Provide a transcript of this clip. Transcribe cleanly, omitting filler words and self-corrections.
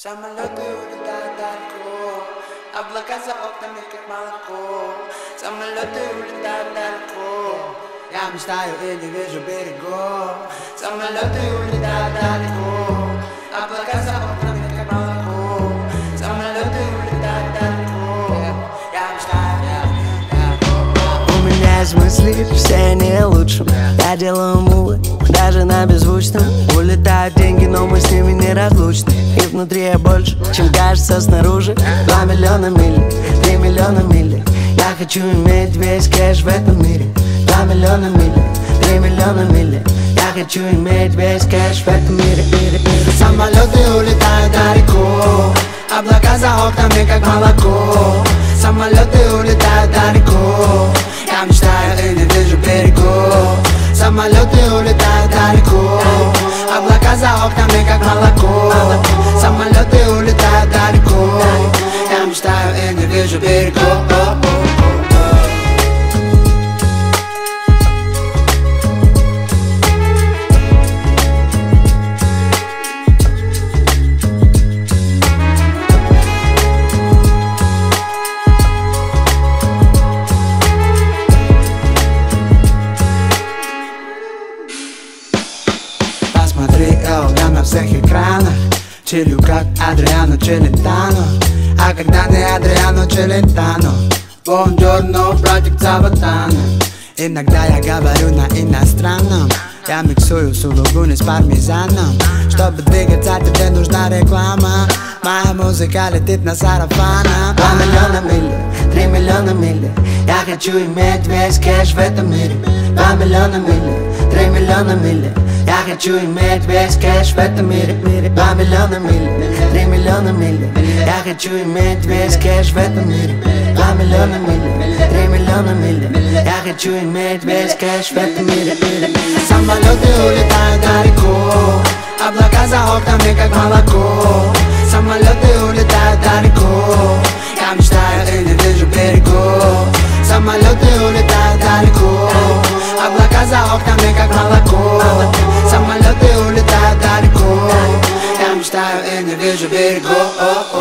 Самолеты улетают далеко, облака за окнами как молоко. Самолеты улетают далеко, я мечтаю и не вижу берегов. Самолеты улетают далеко, облака за окнами как молоко. Самолеты улетают далеко, я мечтаю. У меня есть мысли, все они лучше. Я делаю мувы, даже на беззвучном. Улетают деньги, но мы с ними неразлучны. И внутри я больше, чем кажется снаружи. 2 миллиона миль, 3 миллиона миль. Я хочу иметь весь кэш в этом мире. 2 миллиона миль, 3 миллиона миль. Я хочу иметь весь кэш в этом мире. Самолеты улетают далеко, облака за окнами как молоко. Самолеты улетают далеко, я мечтаю и не вижу берегов. Самолеты улетают далеко, облака за окнами как молоко. Самолеты улетают далеко, я мечтаю и не вижу берегов. Посмотри, я на всех экранах чилю как Адриано Челентано. А когда не Адриано Челентано, бонджорно, братик Цабатана. Иногда я говорю на иностранном, я миксую сулугуни с пармезаном. Чтобы двигаться, тебе нужна реклама. Моя музыка летит на сарафанах. 2 миллиона миль, 3 миллиона миль. Я хочу иметь весь кэш в этом мире. 2 миллиона миль, 3 миллиона миль. Я хочу иметь весь кэш в этом мире. 2 миллиона миль, 3 миллиона миль. Я хочу иметь весь кэш в этом мире. 2 миллиона миль, 3 миллиона миль. Я хочу иметь весь кэш в этом мире. Самолеты улетают далеко, облака за окнами как молоко. Самолеты улетают далеко, я мечтаю и не вижу берегов. Самолеты улетают далеко, облака за окнами как молоко. Самолеты улетают далеко, я мечтаю и не вижу берегов.